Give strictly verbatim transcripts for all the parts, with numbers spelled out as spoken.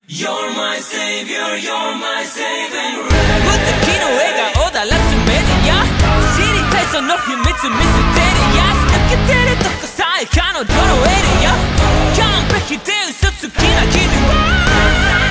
You're my savior, you're my saving grace 無敵の笑顔だらすメディア知りたいその秘密ミステリアス抜けてるとこさえ彼女のエリア完璧で嘘つきな君は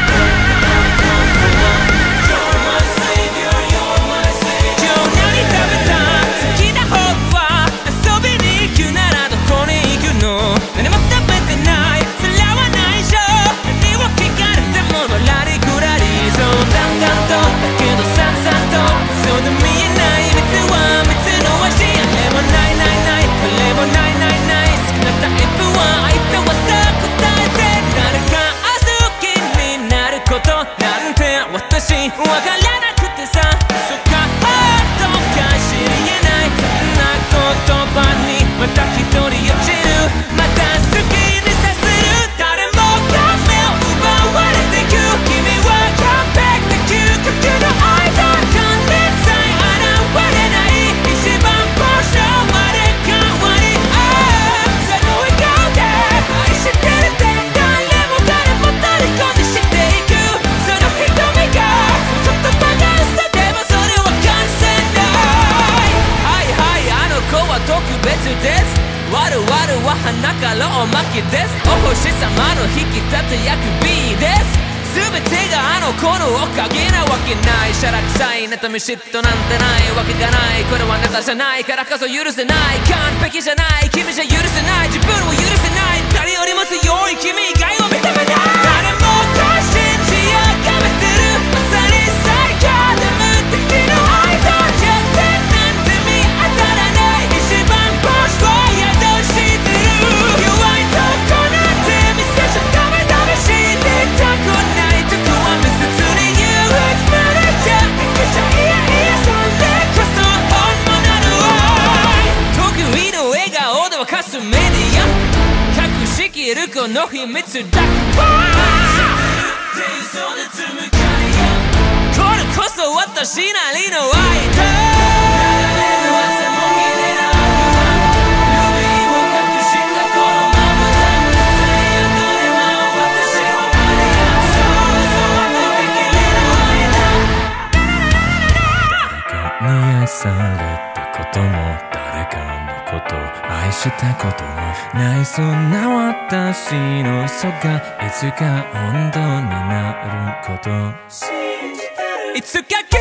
わからなくてさそっかどうか知りえないそんな言葉にまた一人落ちるまた好きにさせる誰もが目を奪われてく君は完璧で究極の愛だ金さえ現れない一番ポッションまで変わりああその笑顔で愛してるって誰も誰も虜にしていくその瞳が特別です我々は花からおまけですお星様の引き立て役 B です全てがあの子のおかげなわけないしゃらくさい妬み嫉妬なんてないわけがないこれはネタじゃないからこそ許せない完璧じゃない君じゃ許せない自分を許せない誰よりも強い君以外を認めない誰もが信じあがめてるまさに最強の無敵の愛と弱点なんて見当たらない一番ボスを宿してる弱いとこなんて見せちゃダメダメ知りたくないとこは密接に唯一無二じゃいけちゃいやいやそれこそ本物の愛得意の笑顔で沸かすメディア隠しきるこの秘密だこれこそ私なりの愛だ愛されたことも誰かのこと愛したこともないそんな私の嘘がいつか本当になること信じてるいつか